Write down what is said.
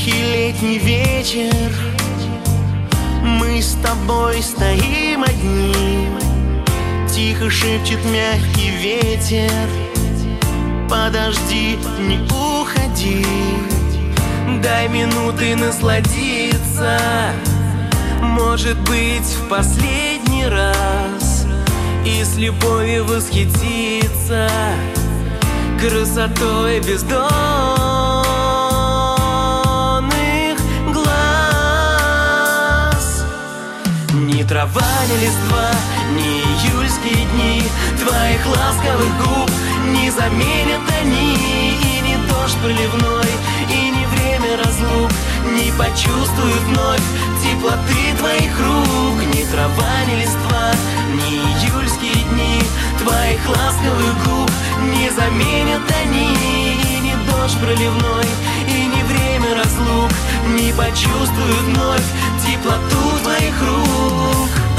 Тихий летний вечер, мы с тобой стоим одни. Тихо шепчет мягкий ветер: подожди, не уходи. Дай минуты насладиться, может быть, в последний раз, и с любовью восхититься красотой бездонных глаз. Ни трава, ни листва, ни июльские дни твоих ласковых губ не заменят они. И не дождь проливной, и не время разлук не почувствуют вновь теплоты твоих рук. Ни трава, ни листва, ни июльские дни твоих ласковых губ не заменят они. И не дождь проливной, и не время разлук не почувствуют вновь теплоту твоих рук.